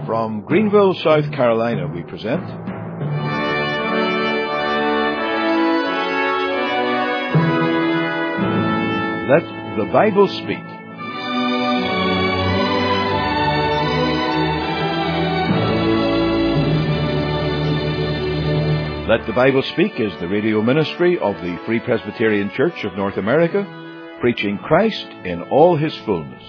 From Greenville, South Carolina, we present Let the Bible Speak. Let the Bible Speak is the radio ministry of the Free Presbyterian Church of North America, preaching Christ in all His fullness.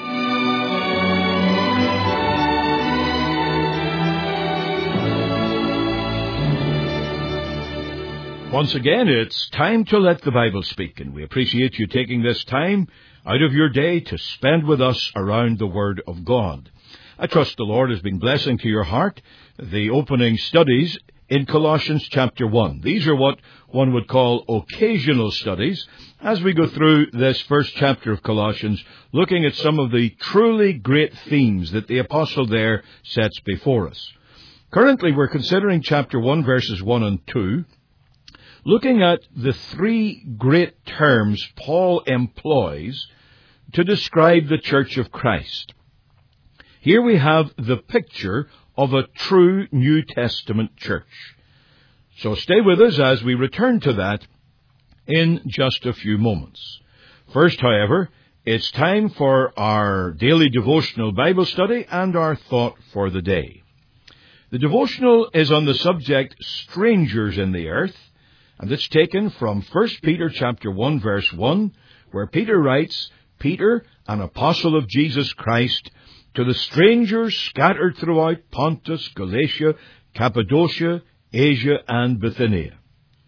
Once again, it's time to let the Bible speak, and we appreciate you taking this time out of your day to spend with us around the Word of God. I trust the Lord has been blessing to your heart the opening studies in Colossians chapter 1. These are what one would call occasional studies as we go through this first chapter of Colossians, looking at some of the truly great themes that the apostle there sets before us. Currently, we're considering chapter 1, verses 1 and 2, looking at the three great terms Paul employs to describe the Church of Christ. Here we have the picture of a true New Testament church. So stay with us as we return to that in just a few moments. First, however, it's time for our daily devotional Bible study and our thought for the day. The devotional is on the subject strangers in the earth, and it's taken from 1 Peter chapter 1, verse 1, where Peter writes, Peter, an apostle of Jesus Christ, to the strangers scattered throughout Pontus, Galatia, Cappadocia, Asia, and Bithynia.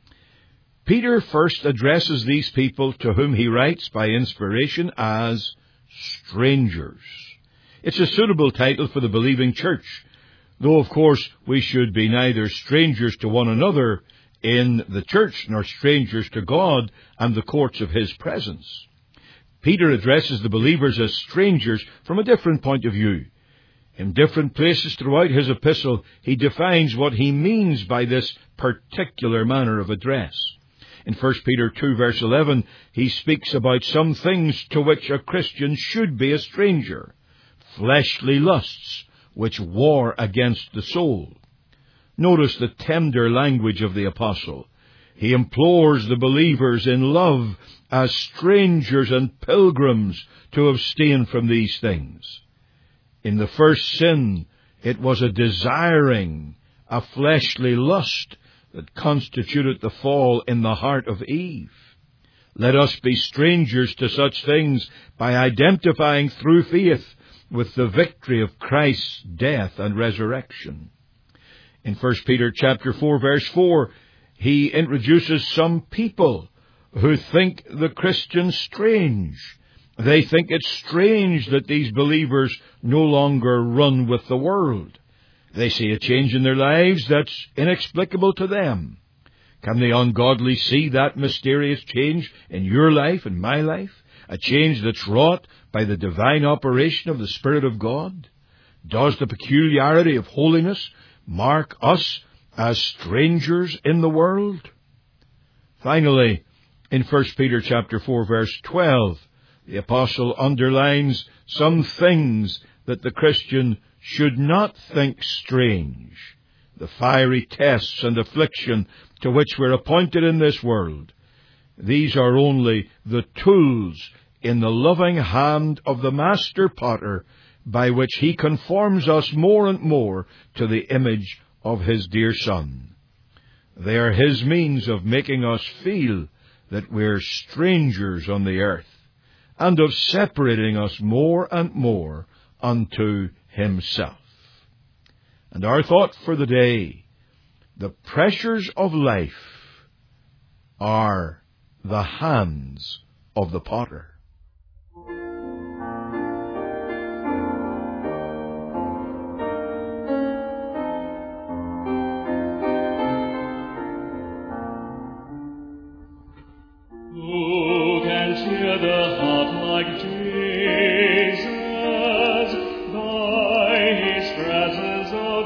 Peter first addresses these people to whom he writes by inspiration as strangers. It's a suitable title for the believing church, though of course we should be neither strangers to one another in the church nor strangers to God and the courts of His presence. Peter addresses the believers as strangers from a different point of view. In different places throughout his epistle, he defines what he means by this particular manner of address. In 1 Peter 2, verse 11, he speaks about some things to which a Christian should be a stranger, fleshly lusts which war against the soul. Notice the tender language of the apostle. He implores the believers in love as strangers and pilgrims to abstain from these things. In the first sin, it was a desiring, a fleshly lust that constituted the fall in the heart of Eve. Let us be strangers to such things by identifying through faith with the victory of Christ's death and resurrection. In 1 Peter chapter 4, verse 4, he introduces some people who think the Christian strange. They think it's strange that these believers no longer run with the world. They see a change in their lives that's inexplicable to them. Can the ungodly see that mysterious change in your life and my life? A change that's wrought by the divine operation of the Spirit of God? Does the peculiarity of holiness mark us as strangers in the world? Finally, in 1 Peter chapter 4, verse 12, the apostle underlines some things that the Christian should not think strange. The fiery tests and affliction to which we're appointed in this world. These are only the tools in the loving hand of the Master Potter by which He conforms us more and more to the image of His dear Son. They are His means of making us feel that we're strangers on the earth, and of separating us more and more unto Himself. And our thought for the day, the pressures of life are the hands of the potter. Who can cheer the heart like Jesus, by His presence so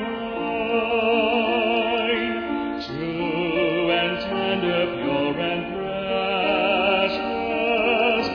divine? True and tender, pure and precious,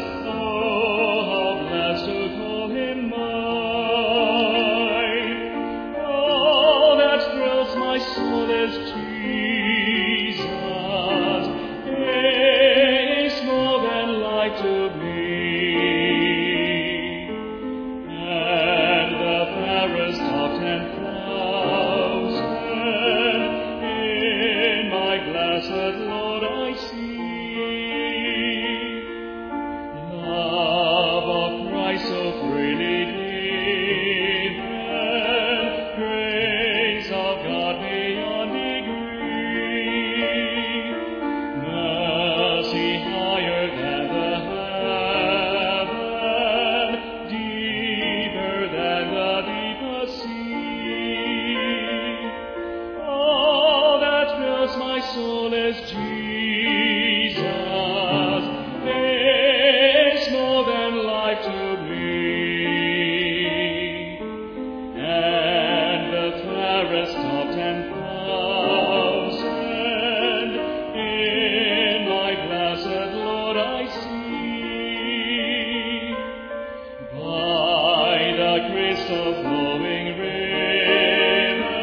the flowing river,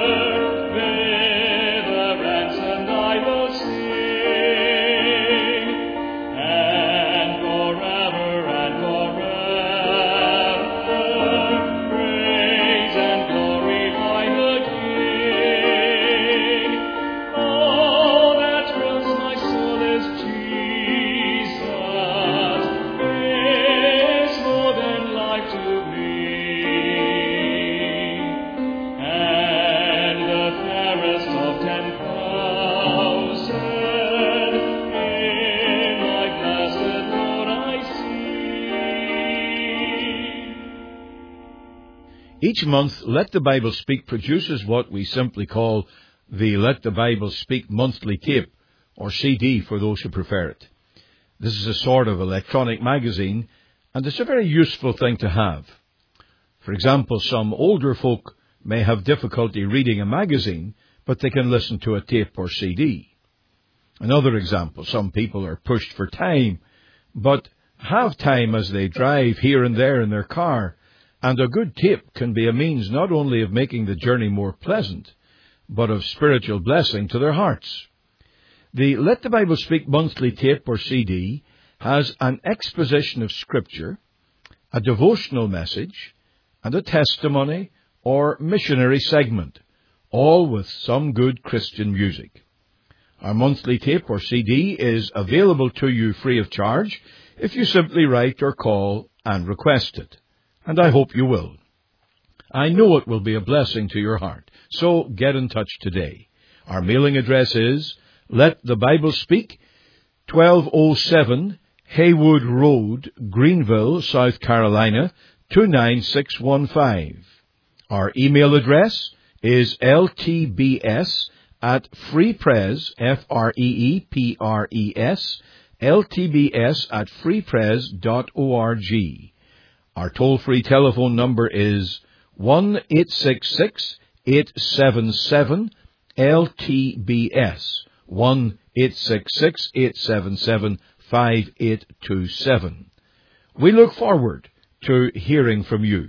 thither ransomed I will sing, and forever praise and glorify the King. All that thrills my soul is Jesus, is more than life to me, and the fairest of 10,000 in my blessed Lord I see. Each month, Let the Bible Speak produces what we simply call the Let the Bible Speak monthly tape, or CD for those who prefer it. This is a sort of electronic magazine, and it's a very useful thing to have. For example, some older folk may have difficulty reading a magazine, but they can listen to a tape or CD. Another example, some people are pushed for time, but have time as they drive here and there in their car, and a good tape can be a means not only of making the journey more pleasant, but of spiritual blessing to their hearts. The Let the Bible Speak monthly tape or CD has an exposition of Scripture, a devotional message, and a testimony or missionary segment, all with some good Christian music. Our monthly tape or CD is available to you free of charge if you simply write or call and request it. And I hope you will. I know it will be a blessing to your heart, so get in touch today. Our mailing address is Let the Bible Speak, 1207 Haywood Road, Greenville, South Carolina, 29615. Our email address is ltbs@freepres, Freepres, ltbs@freepres.org. Our toll-free telephone number is 1-866-877-LTBS, 1-866-877-5827. We look forward to hearing from you.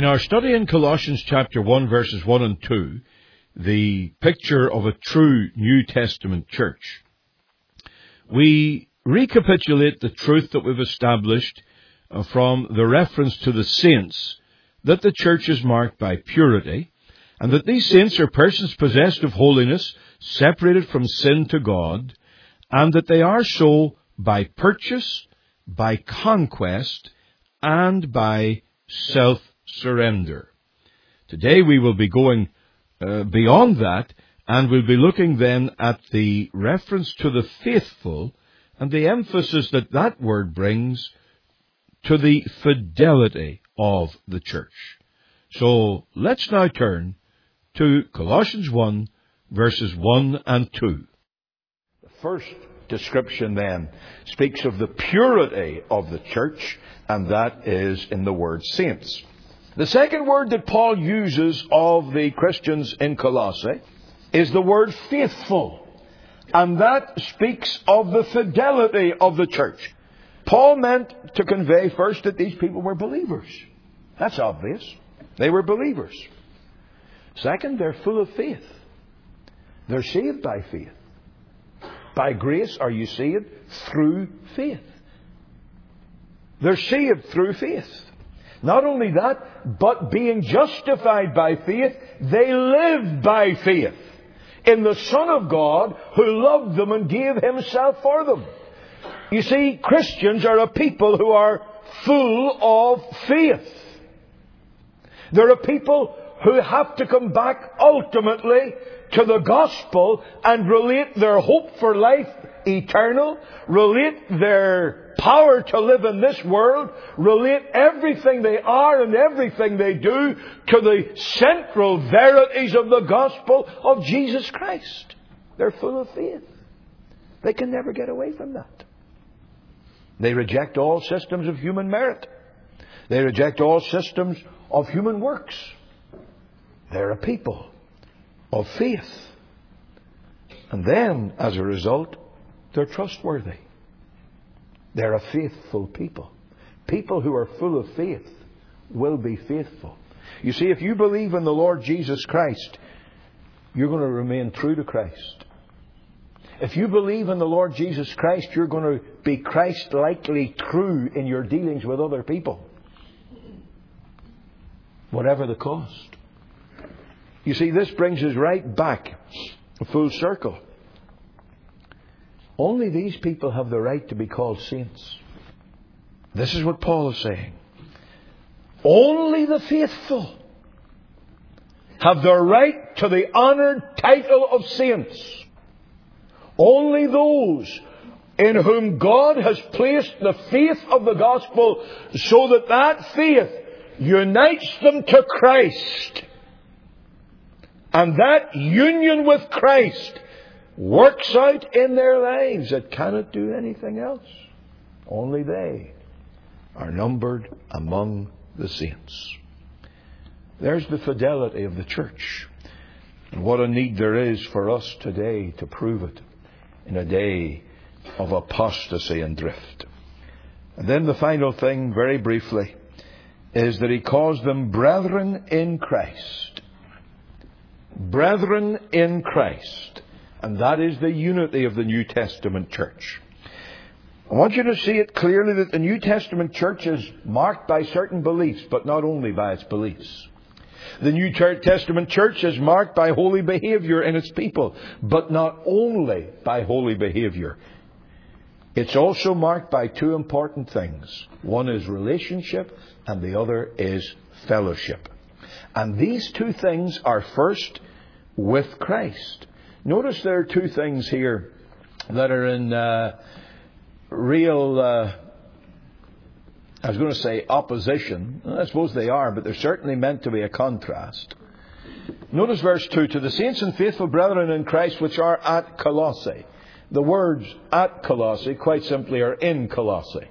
In our study in Colossians chapter 1, verses 1 and 2, the picture of a true New Testament church, we recapitulate the truth that we've established from the reference to the saints, that the church is marked by purity, and that these saints are persons possessed of holiness, separated from sin to God, and that they are so by purchase, by conquest, and by self-surrender. Today we will be going beyond that, and we'll be looking then at the reference to the faithful and the emphasis that that word brings to the fidelity of the church. So let's now turn to Colossians 1, verses 1 and 2. The first description then speaks of the purity of the church, and that is in the word saints. The second word that Paul uses of the Christians in Colossae is the word faithful, and that speaks of the fidelity of the church. Paul meant to convey first that these people were believers. That's obvious. They were believers. Second, they're full of faith. They're saved by faith. By grace are you saved through faith. They're saved through faith. Not only that, but being justified by faith, they live by faith in the Son of God who loved them and gave Himself for them. You see, Christians are a people who are full of faith. They're a people who have to come back ultimately to the gospel and relate their hope for life eternal, relate their power to live in this world, relate everything they are and everything they do to the central verities of the gospel of Jesus Christ. They're full of faith. They can never get away from that. They reject all systems of human merit. They reject all systems of human works. They're a people of faith. And then, as a result, they're trustworthy. They're a faithful people. People who are full of faith will be faithful. You see, if you believe in the Lord Jesus Christ, you're going to remain true to Christ. If you believe in the Lord Jesus Christ, you're going to be Christ-likely true in your dealings with other people, whatever the cost. You see, this brings us right back, a full circle. Only these people have the right to be called saints. This is what Paul is saying. Only the faithful have the right to the honoured title of saints. Only those in whom God has placed the faith of the gospel so that that faith unites them to Christ. And that union with Christ works out in their lives. It cannot do anything else. Only they are numbered among the saints. There's the fidelity of the church. And what a need there is for us today to prove it in a day of apostasy and drift. And then the final thing, very briefly, is that he calls them brethren in Christ. Brethren in Christ. And that is the unity of the New Testament church. I want you to see it clearly that the New Testament church is marked by certain beliefs, but not only by its beliefs. The New Testament church is marked by holy behaviour in its people, but not only by holy behaviour. It's also marked by two important things. One is relationship, and the other is fellowship. And these two things are first with Christ. Notice there are two things here that are in real, I was going to say opposition. I suppose they are, but they're certainly meant to be a contrast. Notice verse 2, to the saints and faithful brethren in Christ which are at Colossae. The words at Colossae quite simply are in Colossae.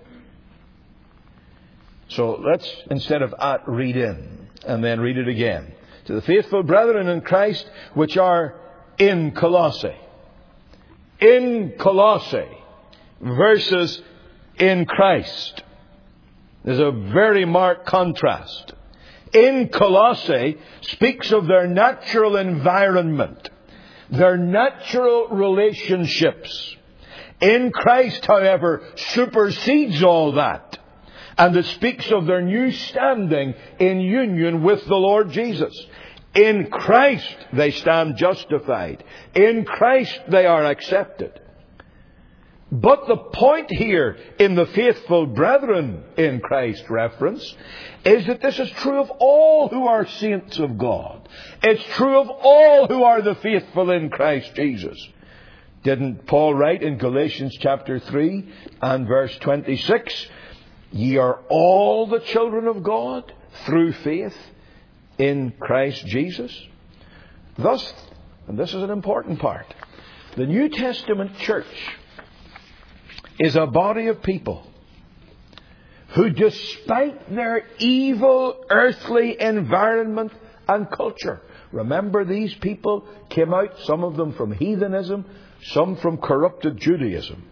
So let's, instead of at, read in, and then read it again. To the faithful brethren in Christ which are in Colossae. In Colossae versus in Christ. There's a very marked contrast. in Colossae speaks of their natural environment, their natural relationships. In Christ, however, supersedes all that. And it speaks of their new standing in union with the Lord Jesus. In Christ they stand justified. In Christ they are accepted. But the point here in the faithful brethren in Christ reference is that this is true of all who are saints of God. It's true of all who are the faithful in Christ Jesus. Didn't Paul write in Galatians chapter 3 and verse 26, "Ye are all the children of God through faith in Christ Jesus"? Thus, and this is an important part, the New Testament church is a body of people who, despite their evil earthly environment and culture, remember these people came out, some of them from heathenism, some from corrupted Judaism.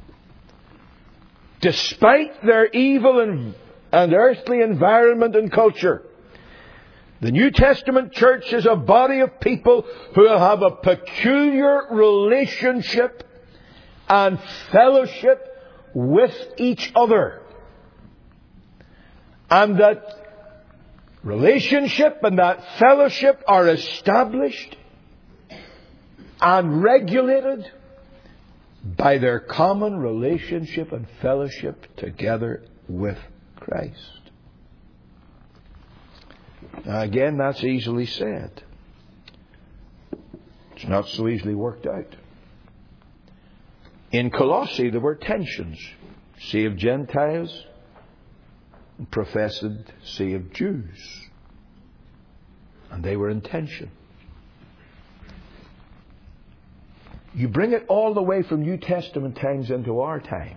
Despite their evil and earthly environment and culture, the New Testament church is a body of people who have a peculiar relationship and fellowship with each other. And that relationship and that fellowship are established and regulated by their common relationship and fellowship together with Christ. Now again, that's easily said. It's not so easily worked out. In Colossae there were tensions. Saved Gentiles and professed saved Jews. And they were in tension. You bring it all the way from New Testament times into our time.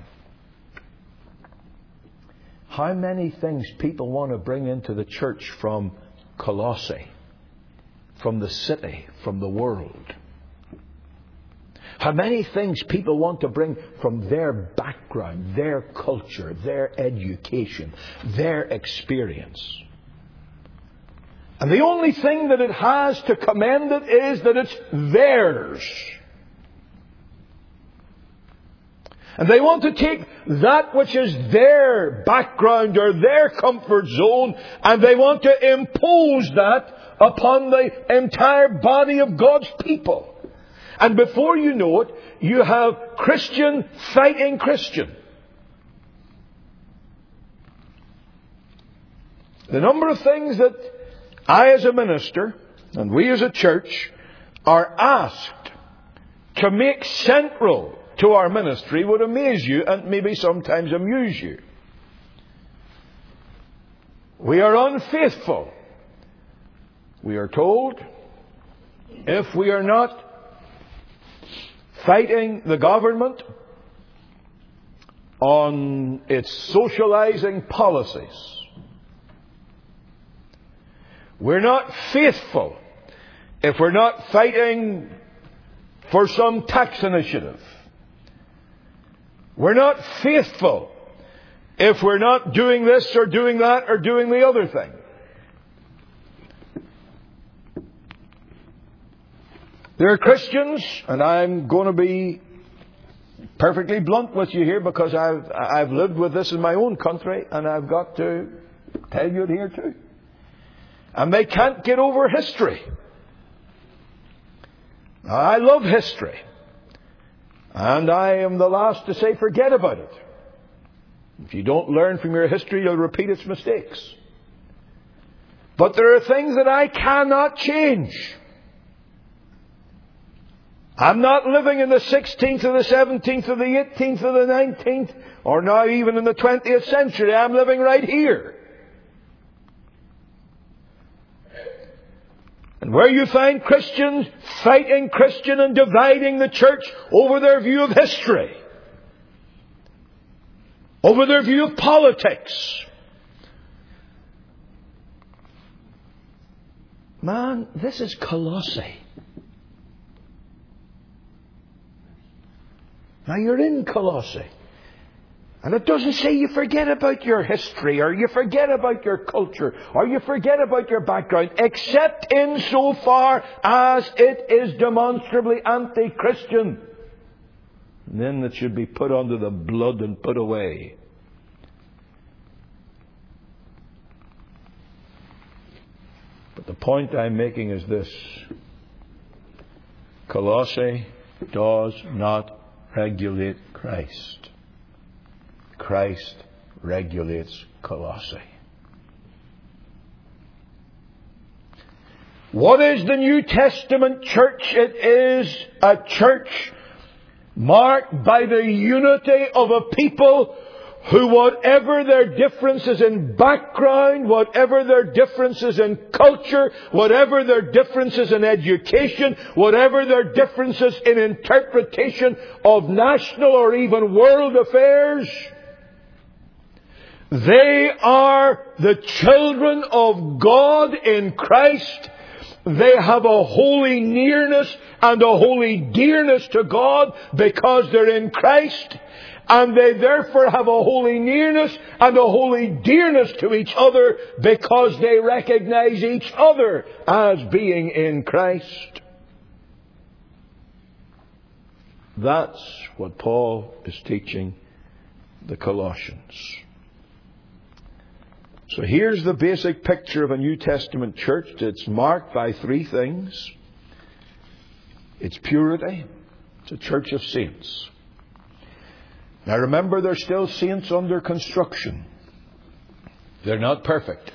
How many things people want to bring into the church from Colossae, from the city, from the world. How many things people want to bring from their background, their culture, their education, their experience. And the only thing that it has to commend it is that it's theirs. And they want to take that which is their background or their comfort zone, and they want to impose that upon the entire body of God's people. And before you know it, you have Christian fighting Christian. The number of things that I as a minister and we as a church are asked to make central to our ministry would amaze you and maybe sometimes amuse you. We are unfaithful, we are told, if we are not fighting the government on its socializing policies. We're not faithful if we're not fighting for some tax initiative. We're not faithful if we're not doing this or doing that or doing the other thing. There are Christians, and I'm going to be perfectly blunt with you here because I've lived with this in my own country and I've got to tell you it here too. And they can't get over history. Now, I love history. And I am the last to say forget about it. If you don't learn from your history, you'll repeat its mistakes. But there are things that I cannot change. I'm not living in the 16th or the 17th or the 18th or the 19th or now even in the 20th century. I'm living right here. And where you find Christians fighting Christian and dividing the church over their view of history, over their view of politics. Man, this is Colossae. Now you're in Colossae. And it doesn't say you forget about your history, or you forget about your culture, or you forget about your background, except insofar as it is demonstrably anti-Christian. And then it should be put under the blood and put away. But the point I'm making is this. Colossae does not regulate Christ. Christ regulates Colossae. What is the New Testament church? It is a church marked by the unity of a people who, whatever their differences in background, whatever their differences in culture, whatever their differences in education, whatever their differences in interpretation of national or even world affairs, they are the children of God in Christ. They have a holy nearness and a holy dearness to God because they're in Christ. And they therefore have a holy nearness and a holy dearness to each other because they recognize each other as being in Christ. That's what Paul is teaching the Colossians. So here's the basic picture of a New Testament church. It's marked by three things. It's purity. It's a church of saints. Now remember, there's still saints under construction. They're not perfect,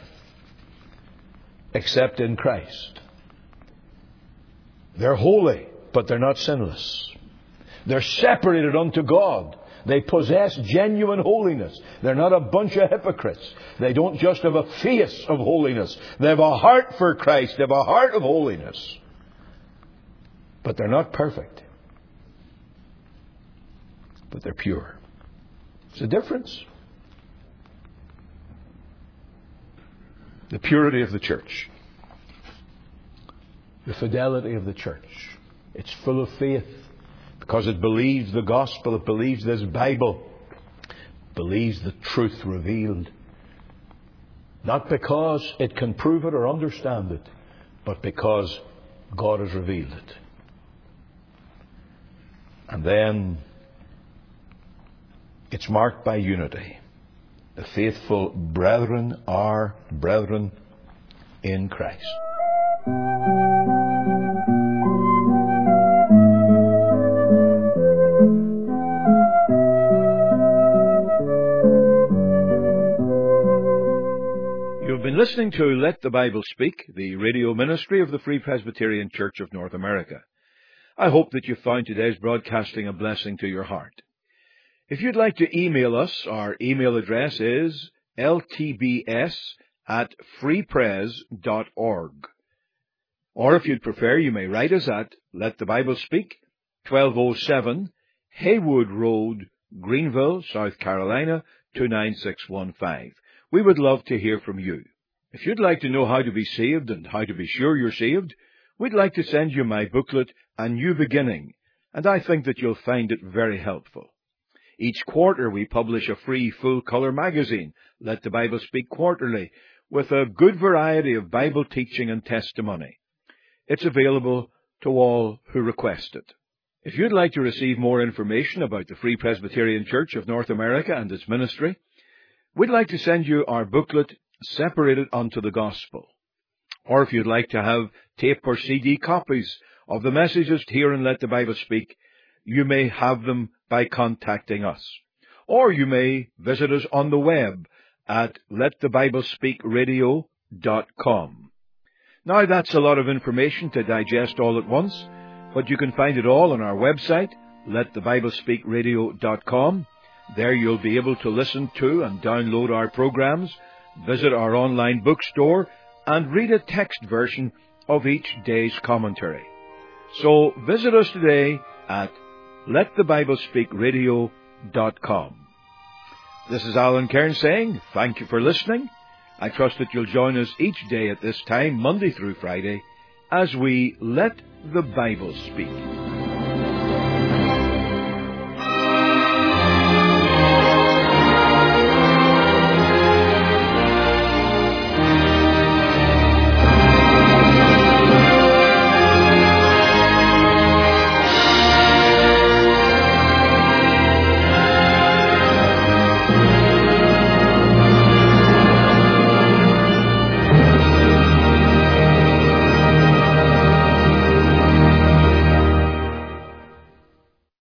except in Christ. They're holy, but they're not sinless. They're separated unto God. They possess genuine holiness. They're not a bunch of hypocrites. They don't just have a face of holiness. They have a heart for Christ. They have a heart of holiness. But they're not perfect. But they're pure. It's a difference. The purity of the church. The fidelity of the church. It's full of faith because it believes the gospel. It believes this Bible. It believes the truth revealed. Not because it can prove it or understand it, but because God has revealed it. And then it's marked by unity. The faithful brethren are brethren in Christ. You've been listening to Let the Bible Speak, the radio ministry of the Free Presbyterian Church of North America. I hope that you found today's broadcasting a blessing to your heart. If you'd like to email us, our email address is ltbs@freepres.org. Or if you'd prefer, you may write us at Let the Bible Speak, 1207 Haywood Road, Greenville, South Carolina, 29615. We would love to hear from you. If you'd like to know how to be saved and how to be sure you're saved, we'd like to send you my booklet, A New Beginning, and I think that you'll find it very helpful. Each quarter we publish a free full-color magazine, Let the Bible Speak Quarterly, with a good variety of Bible teaching and testimony. It's available to all who request it. If you'd like to receive more information about the Free Presbyterian Church of North America and its ministry, we'd like to send you our booklet, Separated Unto the Gospel. Or if you'd like to have tape or CD copies of the messages here in Let the Bible Speak, you may have them by contacting us. Or you may visit us on the web at letthebiblespeakradio.com. Now that's a lot of information to digest all at once, but you can find it all on our website, letthebiblespeakradio.com. There you'll be able to listen to and download our programs, visit our online bookstore, and read a text version of each day's commentary. So visit us today at letthebiblespeakradio.com. This is Alan Cairns saying thank you for listening. I trust that you'll join us each day at this time, Monday through Friday, as we Let the Bible Speak.